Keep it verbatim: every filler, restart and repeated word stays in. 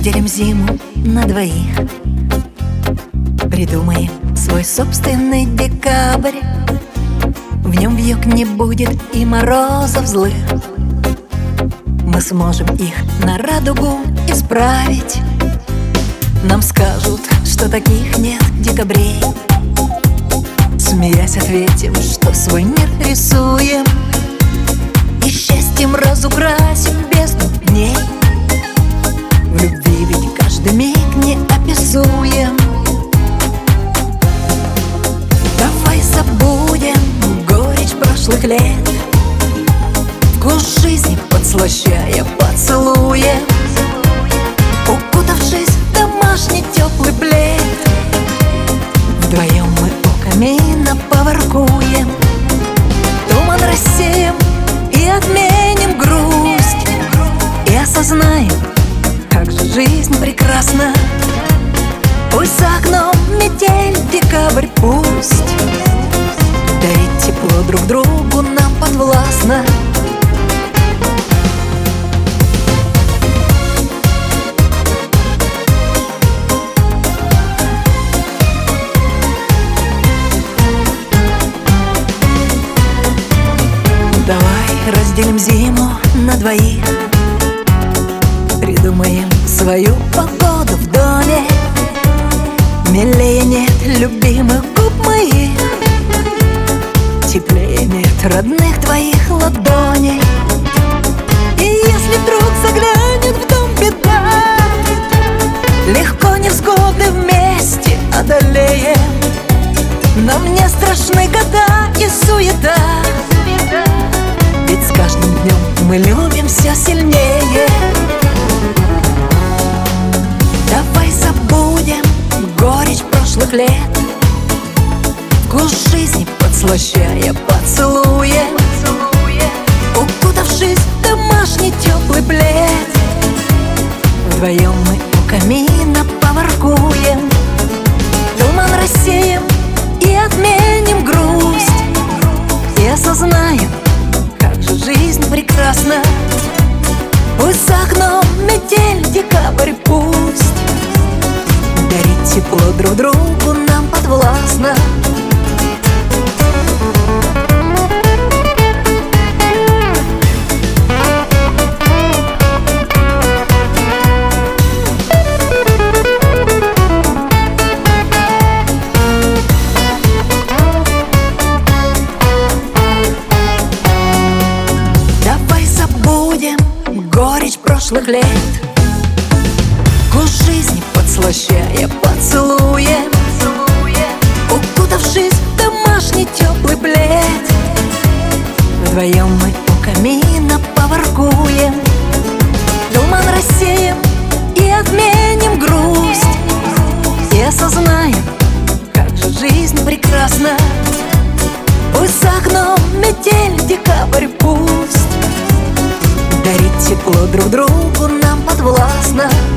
разделим зиму на двоих, придумаем свой собственный декабрь. В нем вьюг не будет и морозов злых. Мы сможем их на радугу исправить. Нам скажут, что таких нет декабрей. Смеясь ответим, что свой мир рисуем, и счастьем разукрасим бездну дней. В любви ведь каждый миг неописуем. Давай забудем горечь прошлых лет, вкус жизни подслащая поцелуем, укутавшись в домашний теплый плед. Вдвоем мы у камина поворкуем, туман рассеем и отменим грусть, и осознаем, как же жизнь прекрасна. Пусть за окном метель, декабрь пусть, дарить тепло друг другу нам подвластно. Давай разделим зиму на двоих, придумаем свою погоду в доме. Милее нет любимых губ моих, теплее нет родных твоих ладоней. И если вдруг заглянет в дом беда, легко невзгоды вместе одолеем. Нам не страшны года и суета, ведь с каждым днем мы любим все сильнее. Давай забудем горечь прошлых лет, вкус жизни подслащая поцелуем, укутавшись в домашний теплый плед. Вдвоем мы у камина поворкуем, туман рассеем и отменим грусть, и осознаем, как же жизнь прекрасна. Пусть за окном метель, декабрь пусть, дарить тепло друг другу нам подвластно. Давай забудем горечь прошлых лет, вкус жизни подслащая поцелуем, укутавшись в домашний теплый плед. Вдвоем мы у камина поворкуем, туман рассеем и отменим грусть, и осознаем, как же жизнь прекрасна. Пусть за окном метель, декабрь пусть, дарить тепло друг другу нам подвластно.